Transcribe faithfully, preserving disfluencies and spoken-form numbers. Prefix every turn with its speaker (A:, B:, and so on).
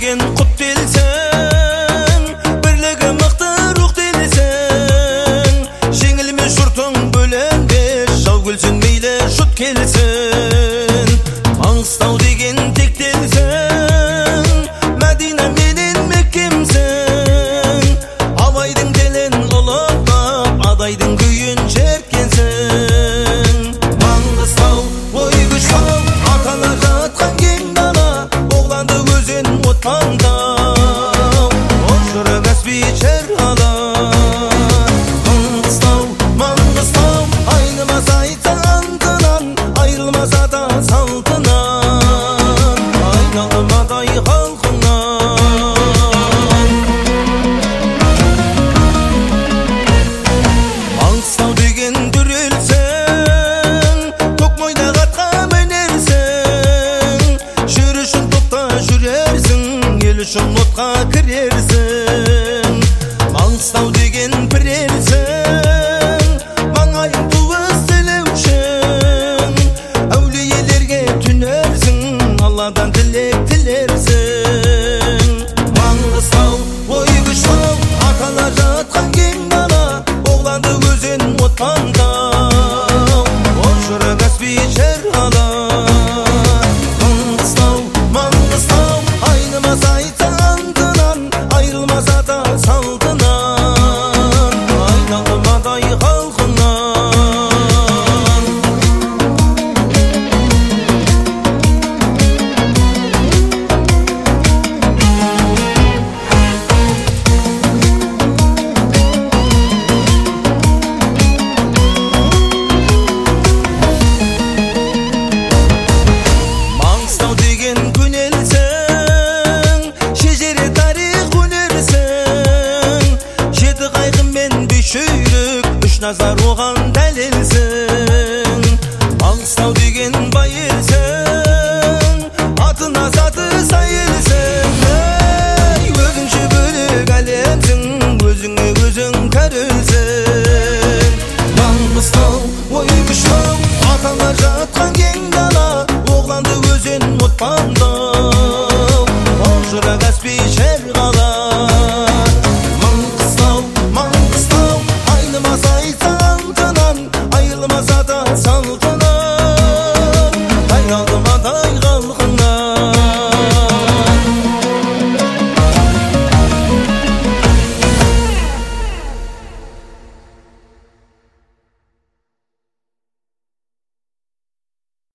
A: деген құт делсең, бірлігі мықты рух делсең, жеңілмес жұртың бөленбес, жау келсін мейлі жұт келсін. Маңғыстау деген тек делсең, Мәдина менен Меккемсің, Абайдың телін ұлықтап, адайдың күйін шерткенсің. Маңғыстау ой күштау, атала жатқан кең дала, оғланды өзен отпаңдау, ошыры Каспий шерғала. Маңғыстау, Маңғыстау, айнымас айтса антынан, айрылмаса да салтынан, айналмадай халқынан. Маңғыстау деген дүрелсең, Көкмойнақ атқа мінерсің, жүрішін топта жүрерсің, ел үшін отқа кірерсің. Маңғыстау деген бірерсің, маңайың туыс тілеушің, әулиелерге түнерсің, Алладан тілек тілерсің. Маңғыстау ой күштау, атала жатқан кең дала, оғланды өзен отпаңдау, ошыры Каспий шерғала. Маңғыстау, Маңғыстау, айнымас айтса антынан, айрылмаса да салтынан, айналмадай халқынан. Маңғыстау деген көнелсің, шежіре тарих өнерсің, жеті қайғы мен бес жүйрік, үш назар